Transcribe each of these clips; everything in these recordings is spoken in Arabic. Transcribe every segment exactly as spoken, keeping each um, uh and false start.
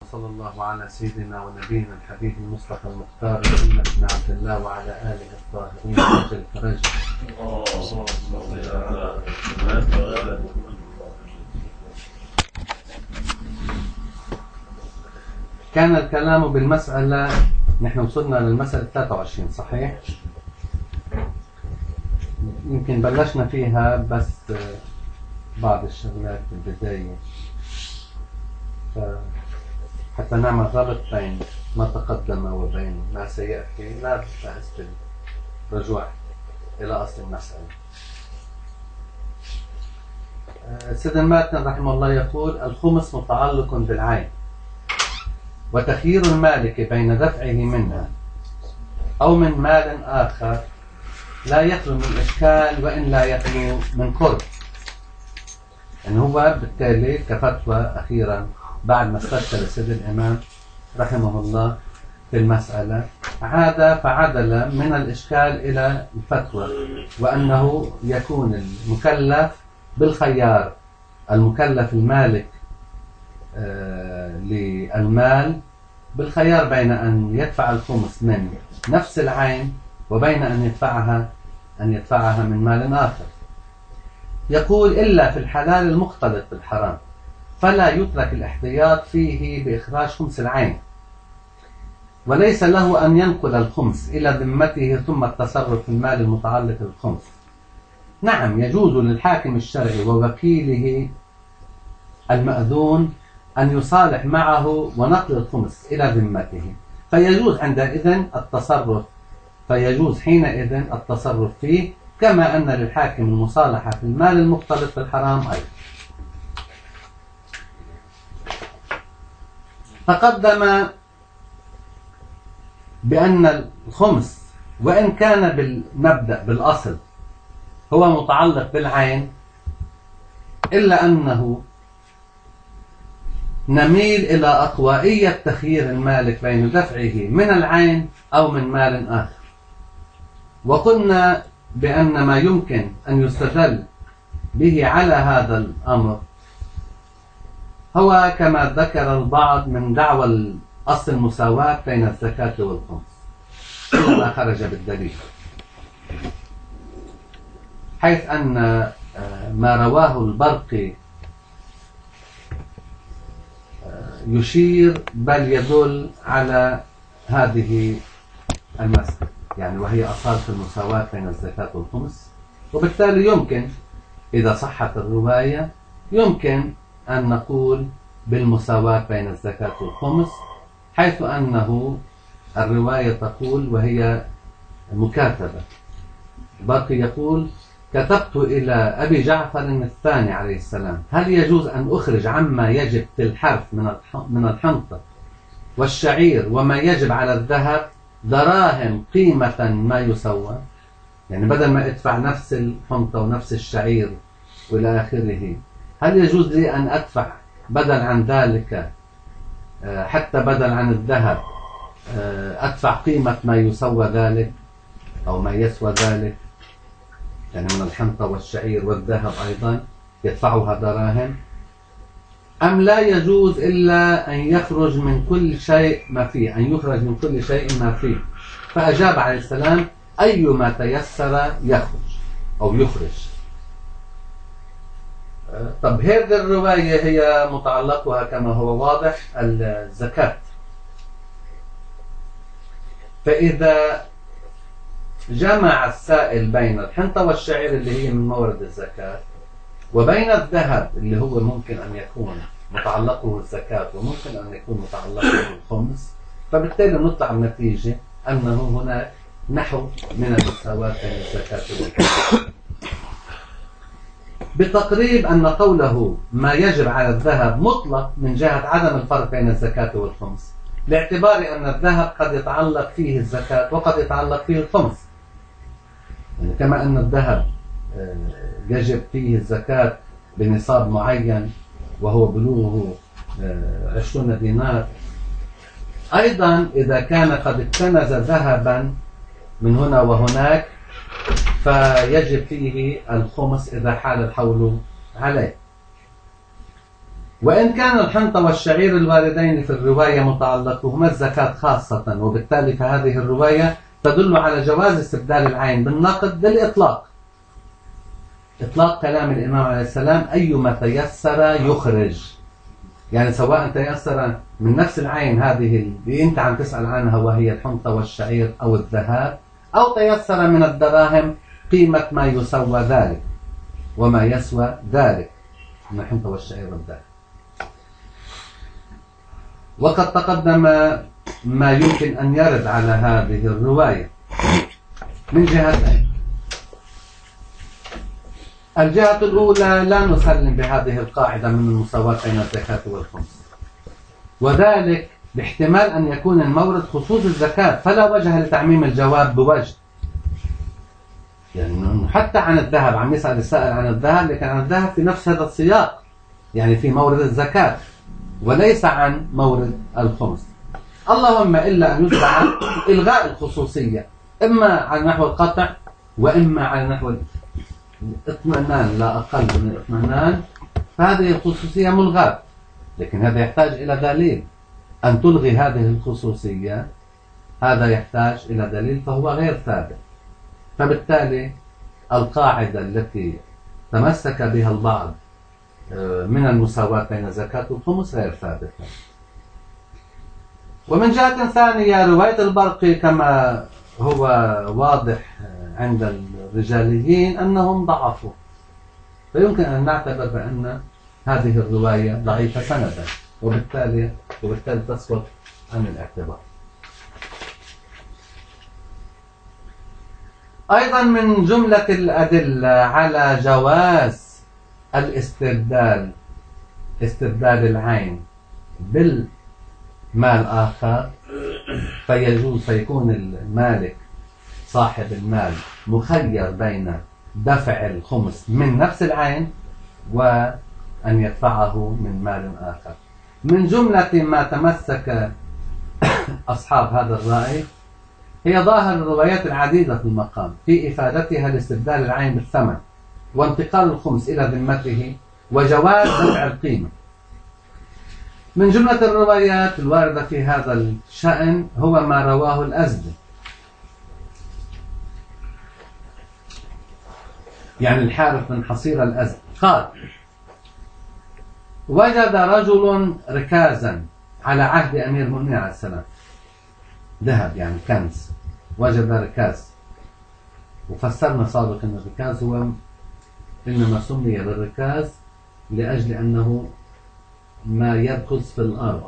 وصلى الله على سيدنا ونبينا الحبيب المصطفى المختار محمد بن عبد الله وعلى آله الطاهرين وجل فرج. كان الكلام بالمسألة، نحن وصلنا للمسألة ثلاثة وعشرين صحيح؟ يمكن بلشنا فيها بس بعض الشغلات في البداية، حتى نعمل ربط بين ما تقدم وبين ما سيأتي لا بأس بالرجوع إلى أصل المسألة. سيدنا الماتن رحمه الله يقول: الخمس متعلق بالعين، وتخيير المالك بين دفعه منها أو من مال آخر لا يخلو من إشكال وإن لا يخلو من قرب. يعني هو بالتالي كفتوى أخيرا بعد ما استشكل سيد الإمام رحمه الله في المسألة، عاد فعدل من الإشكال إلى الفتوى، وأنه يكون المكلف بالخيار، المكلف المالك آه للمال بالخيار بين أن يدفع الخمس من نفس العين وبين أن يدفعها أن يدفعها من مال آخر. يقول: إلا في الحلال المختلط بالحرام فلا يترك الاحتياط فيه بإخراج خمس العين، وليس له أن ينقل الخمس إلى ذمته ثم التصرف في المال المتعلق بالخمس. نعم، يجوز للحاكم الشرعي ووكيله المأذون أن يصالح معه ونقل الخمس إلى ذمته، فيجوز عندئذ التصرف فيجوز حينئذ التصرف فيه، كما أن للحاكم المصالحة في المال المختلط بالحرام أيضا. تقدم بأن الخمس وإن كان بالمبدأ بالأصل هو متعلق بالعين، إلا أنه نميل إلى أقوائية تخيير المالك بين دفعه من العين أو من مال آخر. وقلنا بأن ما يمكن أن يستدل به على هذا الأمر هو كما ذكر البعض من دعوى أصل المساواة بين الزكاة والخمس، ما خرج بالدليل، حيث أن ما رواه البرقي يشير بل يدل على هذه المسألة، يعني وهي أصالة المساواة بين الزكاة والخمس. وبالتالي يمكن إذا صحت الرواية يمكن أن نقول بالمساواة بين الزكاة والخمس، حيث أنه الرواية تقول وهي مكاتبة. باقي يقول: كتبت إلى أبي جعفر الثاني عليه السلام: هل يجوز أن أخرج عما يجب في الحرث من الحنطة والشعير وما يجب على الذهب دراهم قيمة ما يسوى؟ يعني بدل ما أدفع نفس الحنطة ونفس الشعير وإلى آخره، هل يجوز لي أن أدفع بدل عن ذلك حتى بدل عن الذهب أدفع قيمة ما يسوى ذلك أو ما يسوى ذلك، يعني من الحنطة والشعير والذهب أيضا يدفعها دراهم، أم لا يجوز إلا أن يخرج من كل شيء ما فيه أن يخرج من كل شيء ما فيه؟ فأجاب عليه السلام: أي ما تيسر يخرج أو يخرج. طب هذه الرواية هي متعلقها كما هو واضح الزكاة، فإذا جمع السائل بين الحنطة والشعير اللي هي من مورد الزكاة وبين الذهب اللي هو ممكن أن يكون متعلقه الزكاة وممكن أن يكون متعلقه الخمس، فبالتالي نطلع النتيجة أنه هناك نحو من المساواة بين الزكاة والخمس، بتقريب أن قوله ما يجب على الذهب مطلق من جهة عدم الفرق بين الزكاة والخمس، لاعتبار أن الذهب قد يتعلق فيه الزكاة وقد يتعلق فيه الخمس. يعني كما أن الذهب يجب فيه الزكاة بنصاب معين وهو بلوغه عشرون دينار، أيضا إذا كان قد اكتنز ذهبا من هنا وهناك فيجب فيه الخمس إذا حال الحول عليه. وإن كان الحنطة والشعير الواردين في الرواية متعلقهما الزكاة خاصة، وبالتالي فهذه الرواية تدل على جواز استبدال العين بالنقد بالإطلاق، إطلاق كلام الإمام عليه السلام أيما تيسر يخرج، يعني سواء تيسر من نفس العين هذه اللي أنت عم تسأل عنها وهي الحنطة والشعير أو الذهب، أو تيسر من الدراهم قيمة ما يسوى ذلك وما يسوى ذلك من الحنطة والشعير والذهب. وقد تقدم ما يمكن أن يرد على هذه الرواية من جهتين. الجهة الأولى لا نسلم بهذه القاعدة من المساواة بين الزكاة والخمس، وذلك باحتمال أن يكون المورد خصوص الزكاة، فلا وجه لتعميم الجواب بوجه، يعني حتى عن الذهب عم يسأل السائل عن الذهب، لكن عن الذهب في نفس هذا السياق، يعني في مورد الزكاة وليس عن مورد الخمس، اللهم إلا أن يتبع إلغاء الخصوصية إما على نحو القطع وإما على نحو الاطمئنان، لا أقل من الاطمئنان، فهذه الخصوصية ملغاة، لكن هذا يحتاج إلى دليل. أن تلغي هذه الخصوصية هذا يحتاج إلى دليل، فهو غير ثابت، فبالتالي القاعدة التي تمسك بها البعض من المساواة بين الزكاة والخمس غير ثابتة. ومن جهة ثانية رواية البرقي كما هو واضح عند الرجاليين أنهم ضعفوا، فيمكن أن نعتبر بأن هذه الرواية ضعيفة سندا، وبالتالي وبالتالي تسقط عن الاعتبار. أيضا من جملة الأدلة على جواز الاستبدال استبدال العين بالمال آخر، فيجوز فيكون المالك صاحب المال مخير بين دفع الخمس من نفس العين وأن يدفعه من مال آخر. من جملة ما تمسك أصحاب هذا الرأي هي ظاهر الروايات العديدة في المقام في إفادتها لاستبدال العين بالثمن وانتقال الخمس إلى ذمته وجواز دفع القيمة. من جملة الروايات الواردة في هذا الشأن هو ما رواه الأزدي، يعني الحارث بن حصير الأزدي قال: وجد رجل ركازا على عهد أمير المؤمنين عليه السلام، ذهب يعني كنز، وجد ركاز، وفسرنا سابقا أن الركاز هو إنما سمي بالركاز لأجل أنه ما يركز في الأرض،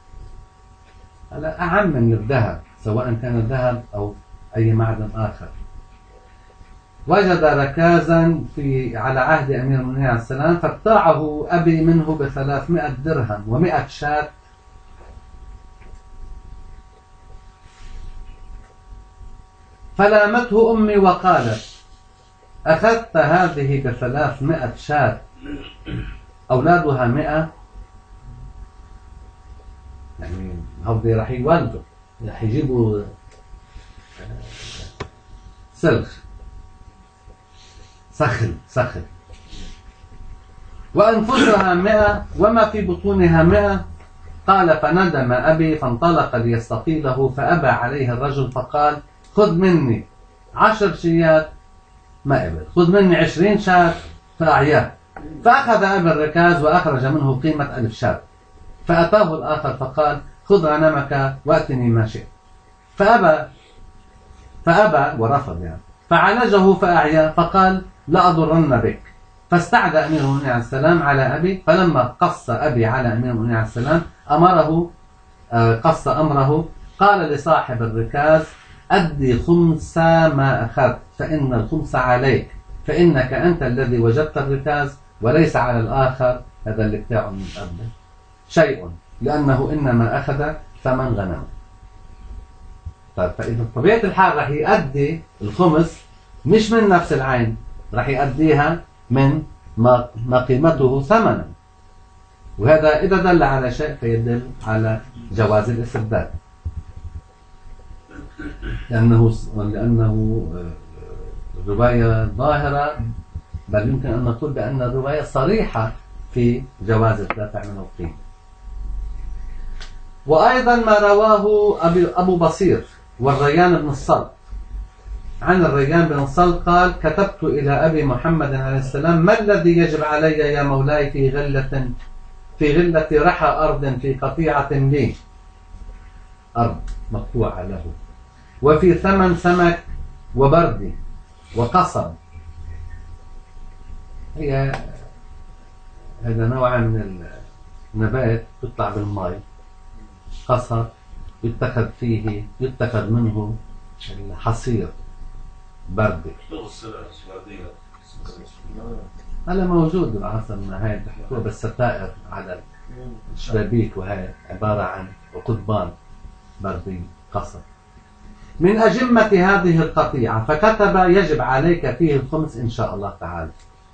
هذا أعم من الذهب سواء كان الذهب أو أي معدن آخر. وجد ركازا في على عهد أمير المؤمنين عليه السلام فابتاعه أبي منه بثلاثمائة درهم ومائة شاة، فلامته أمي وقالت: أخذت هذه بثلاثمائة شاة أولادها مئة، يعني هودي راح يولدوا، راح يجيبوا سلخ سخل سخل وأنفسها مئة وما في بطونها مئة. قال: فندم أبي فانطلق ليستقيله، فأبى عليه الرجل فقال: خذ مني عشر شيات، ما قبل، خذ مني عشرين شاة فأعياه. فأخذ أبي الركاز وأخرج منه قيمة ألف شاة، فأتاه الآخر فقال: خذ غنمك وأتني ما شئت. فأبى فأبى ورفض يعني، فعالجه فأعياه فقال: لا أضرن بك. فاستعدى أمير المؤمنين عليه السلام على أبي، فلما قص أبي على أمير المؤمنين عليه السلام أمره قص أمره، قال لصاحب الركاز: أدي خمس ما أخذت، فإن الخمس عليك، فإنك أنت الذي وجدت الركاز وليس على الآخر، هذا اللي بتاعه من قبل شيء، لأنه إنما أخذ ثمن غنم. فإذا طبيعة الحال رح يؤدي الخمس مش من نفس العين، رح يؤديها من ما قيمته ثمنا، وهذا إذا دل على شيء فيدل على جواز الاستبدال، لأنه لأنه الرواية ظاهرة، بل يمكن أن نقول بأن الرواية صريحة في جواز الدفع من القيمة. وأيضا ما رواه أبو بصير والريان بن الصلت عن الريان بن الصلت قال: كتبت إلى أبي محمد عليه السلام: ما الذي يجب علي يا مولاي في غلة في غلة رحى أرض في قطيعة لي، أرض مقطوعة له، وفي ثمن سمك وبردي وقصب. هي هذا نوع من النبات يطلع بالماء، قصب يتخذ فيه يتخذ منه الحصير بردي. هلا موجود بعصرنا، هاي بحطوها بالستائر على الشبابيك، وهي عبارة عن قضبان بردي قصب. من أجمة هذه القطيعة فكتب: يجب عليك فيه الخمس إن شاء الله تعالى.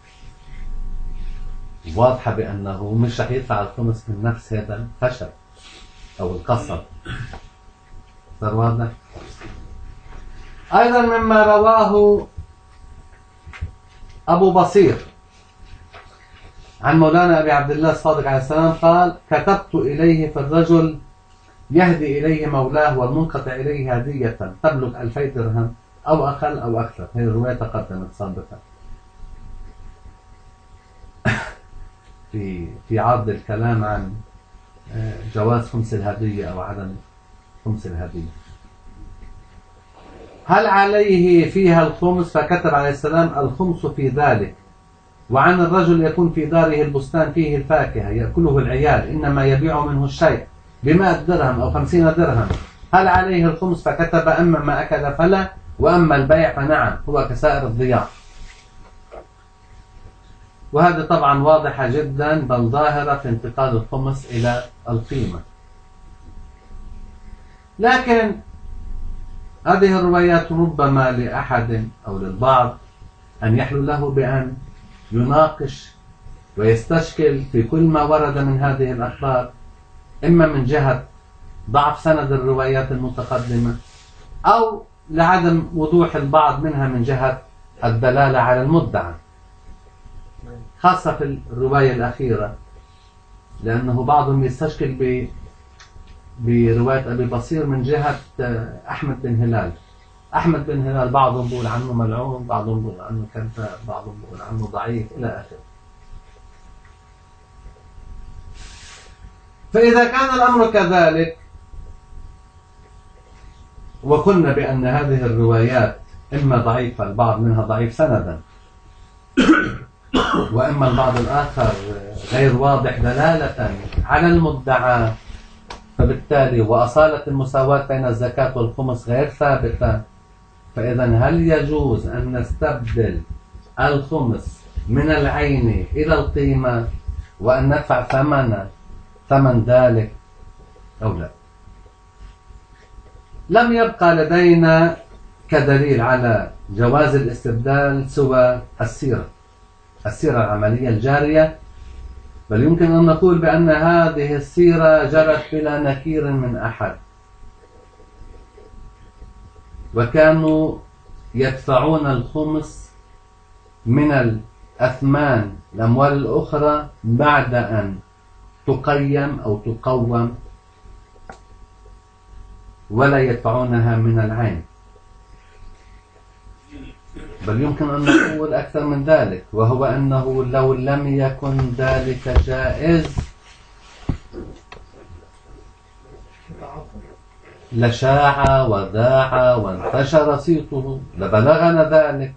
واضحة بأنه مش رح يدفع الخمس من نفس هذا الخشب أو القصب. صار واضح؟ أيضا مما رواه أبو بصير عن مولانا أبي عبد الله الصادق عليه السلام قال: كتبت إليه في الرجل يهدي إليه مولاه والمنقطع إليه هدية تبلغ ألفي درهم أو أقل أو أكثر. هذه الرواية تقدمت سابقا في في عرض الكلام عن جواز خمس الهدية أو عدم خمس الهدية. هل عليه فيها الخمس؟ فكتب عليه السلام: الخمس في ذلك. وعن الرجل يكون في داره البستان فيه الفاكهة يأكله العيال، إنما يبيع منه الشيء بمائة درهم أو خمسين درهم، هل عليه الخمس؟ فكتب: أما ما أكل فلا، وأما البيع فنعم، هو كسائر الضياف. وهذه طبعا واضحة جدا بل ظاهرة في انتقال الخمس إلى القيمة. لكن هذه الروايات ربما لأحد أو للبعض أن يحلو له بأن يناقش ويستشكل في كل ما ورد من هذه الأخبار، إما من جهة ضعف سند الروايات المتقدمة أو لعدم وضوح البعض منها من جهة الدلالة على المدعى، خاصة في الرواية الأخيرة، لأنه بعضهم يستشكل ب برواية أبي بصير من جهة أحمد بن هلال. أحمد بن هلال بعضهم بيقول عنه ملعون، بعضهم بيقول عنه كذاب، بعضهم بيقول عنه ضعيف إلى آخره. فإذا كان الأمر كذلك وقلنا بأن هذه الروايات إما ضعيفة، البعض منها ضعيف سندا، وإما البعض الآخر غير واضح دلالة على المدعى، فبالتالي وأصالة المساواة بين الزكاة والخمس غير ثابتة، فإذا هل يجوز أن نستبدل الخمس من العين إلى القيمة وأن ندفع ثمن ثمن ذلك أو لا؟ لم يبقى لدينا كدليل على جواز الاستبدال سوى السيرة السيرة العملية الجارية، بل يمكن أن نقول بأن هذه السيرة جرت بلا نكير من أحد، وكانوا يدفعون الخمس من الأثمان الأموال الأخرى بعد أن تقيم أو تقوم، ولا يدفعونها من العين. بل يمكن أن نقول أكثر من ذلك، وهو أنه لو لم يكن ذلك جائز لشاع وذاع وانتشر صيته، لبلغنا ذلك،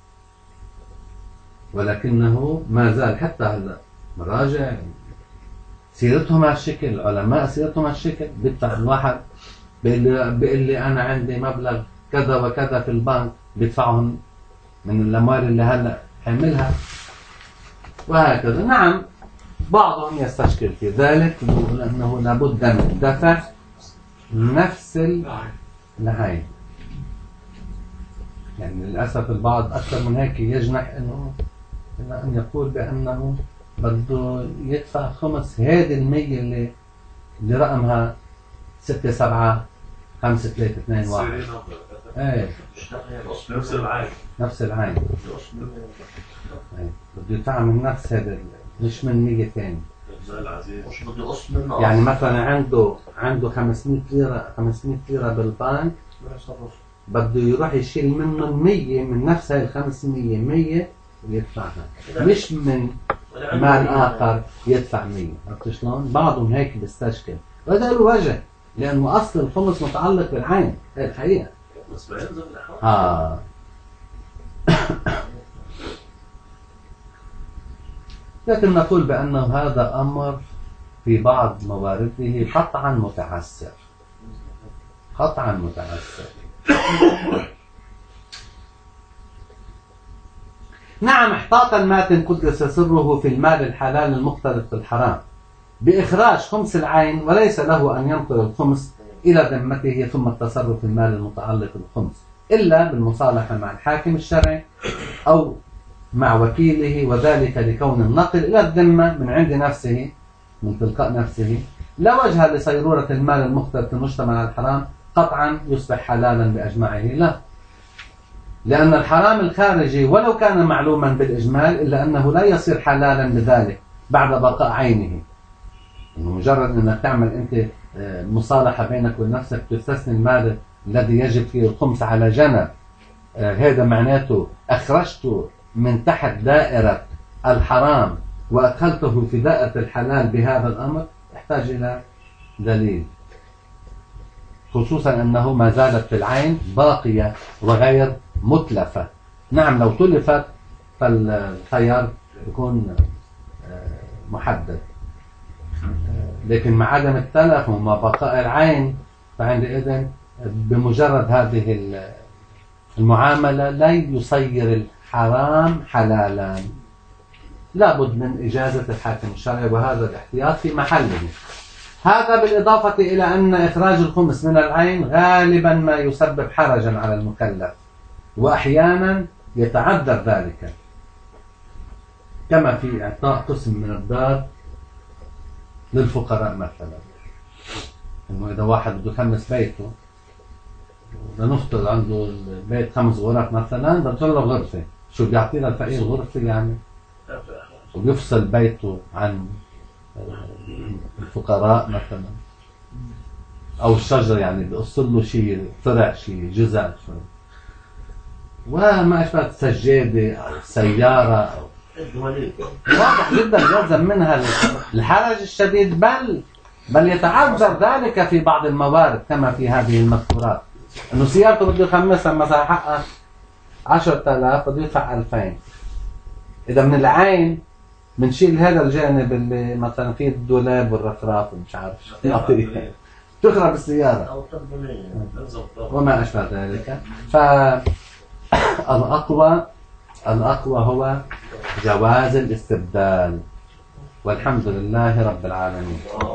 ولكنه ما زال حتى هلا مراجع سيرتهم على الشكل، العلماء سيرتهم على الشكل. بيدفع الواحد بيقول لي أنا عندي مبلغ كذا وكذا في البنك، بيدفعهم من الأموال اللي هلا حملها، وهكذا. نعم بعضهم يستشكل في ذلك، يقول أنه لابد من دفع نفس العين. يعني للأسف البعض أكثر من هيك يجنح أنه أن يقول بأنه بده يدفع خمس هذه المية اللي اللي رقمها ستة سبعة خمسة ثلاثة اثنين واحد. ايه نفس العين نفس العين بده يدفع من نفس هذا مش من مية تاني. مش بدي قص منه يعني مثلا عنده عنده خمسمية ليرة خمسمية ليرة بالبنك، بده يروح يشيل منهم مية من نفس هاي الخمسمية، مية ويدفعها، مش من مال آخر يدفع مية. عرفت شلون؟ بعضهم هيك بيستشكل، وهذا له وجه، لأنه أصل الخمس متعلق بالعين، هي الحقيقة. بس بيلزم الأحوال. آه لكن نقول بأنه هذا أمر في بعض موارده قطعا متعسر، قطعا متعسر. نعم، احتاط الماتن قدس سره في المال الحلال المختلط بالحرام بإخراج خمس العين، وليس له أن ينقل الخمس إلى ذمته ثم التصرف في المال المتعلق بالخمس إلا بالمصالحة مع الحاكم الشرعي أو مع وكيله، وذلك لكون النقل إلى الذمة من عند نفسه من تلقاء نفسه لا وجه لصيرورة المال المختلط المجتمع على الحرام قطعا يصبح حلالا بأجمعه، لا، لأن الحرام الخارجي ولو كان معلوما بالإجمال إلا أنه لا يصير حلالا بذلك بعد بقاء عينه. مجرد أنك تعمل أنت مصالحة بينك ونفسك تستثني المال الذي يجب فيه الخمس على جنب، هذا معناته أخرجته من تحت دائرة الحرام وأدخلته في دائرة الحلال بهذا الأمر، يحتاج إلى دليل، خصوصا أنه ما زالت في العين باقية وغير متلفة. نعم لو تلفت فالخيار يكون محدد، لكن مع عدم التلف وما بقاء العين فعندئذ بمجرد هذه المعاملة لا يصير الحرام حلالا، لابد من إجازة الحاكم الشرعي، وهذا الاحتياط في محله. هذا بالإضافة إلى أن إخراج الخمس من العين غالبا ما يسبب حرجا على المكلف، وأحيانا يتعذر ذلك، كما في إعطاء قسم من الدار للفقراء مثلا. إنه إذا واحد بده يخمس بيته، لنفترض عنده البيت خمس غرف مثلا، بده له غرفة، شو بيعطينا الفقير غرفة يعني؟ وبيفصل بيته عن الفقراء مثلا، او الشجر يعني بيقص له شيء فرع شيء جزء شوي وما اشبه سجاده سياره، واضح جدا يلزم منها الحرج الشديد، بل بل يتعذر ذلك في بعض الموارد كما في هذه المذكورات، انه سيارته بده يخمسها مثلا حقها عشرة آلاف بده يدفع ألفين. اذا من العين بنشيل هذا الجانب اللي مثلا فيه الدولاب والرفراف ومش عارف شو يعطيه، تخرب السيارة وما أشبه ذلك. فالأقوى الأقوى هو جواز الاستبدال، والحمد لله رب العالمين.